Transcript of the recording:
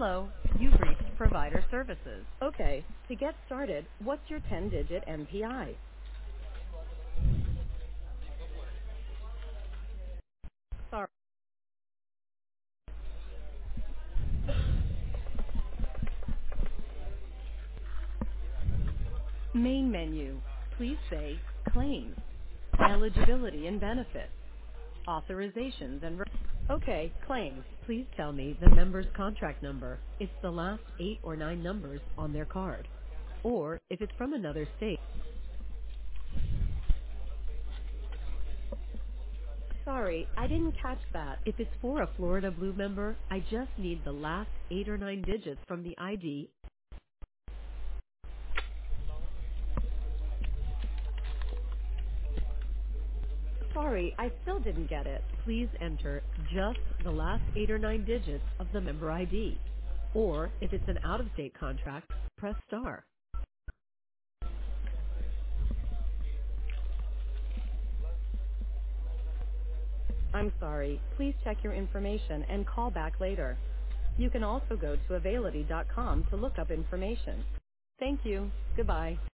Hello, you've reached Provider Services. Okay, to get started, what's your 10-digit MPI? Sorry. Main menu. Please say Claims, Eligibility and Benefits, Authorizations and... Okay, claims. Please tell me the member's contract number. It's the last 8 or 9 numbers on their card. Or, if it's from another state, Sorry, I didn't catch that. if it's for a Florida Blue member, I just need the last 8 or 9 digits from the ID. Sorry, I still didn't get it. Please enter just the last 8 or 9 digits of the member ID. Or, if it's an out-of-state contract, press star. I'm sorry. Please check your information and call back later. You can also go to Availity.com to look up information. Thank you. Goodbye.